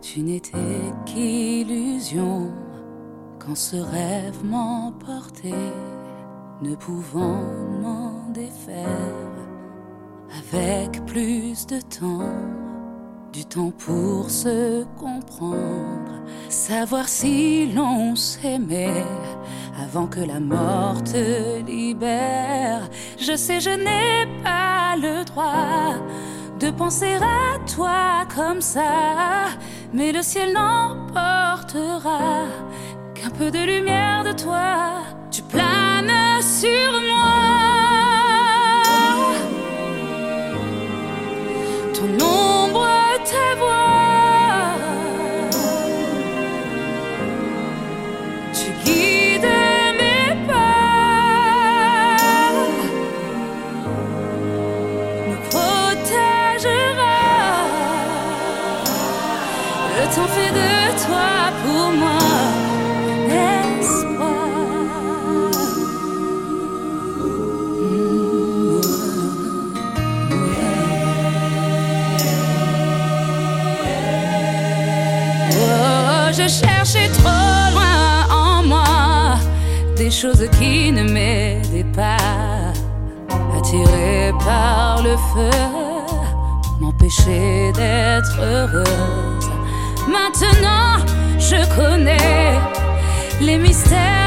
Tu n'étais qu'illusion quand ce rêve m'emportait, ne pouvant m'en défaire. Avec plus de temps, du temps pour se comprendre, savoir si l'on s'aimait avant que la mort te libère. Je sais, je n'ai pas le droit de penser à toi comme ça, mais le ciel n'emportera qu'un peu de lumière de toi. Tu planes sur moi, ton ombre, ta voix, tu guides mes pas, me protégera. Le temps fait de toi pour moi l'espoir. Je cherchais trop loin en moi des choses qui ne m'aidaient pas. Attirée par le feu, m'empêcher d'être heureuse. Maintenant je connais les mystères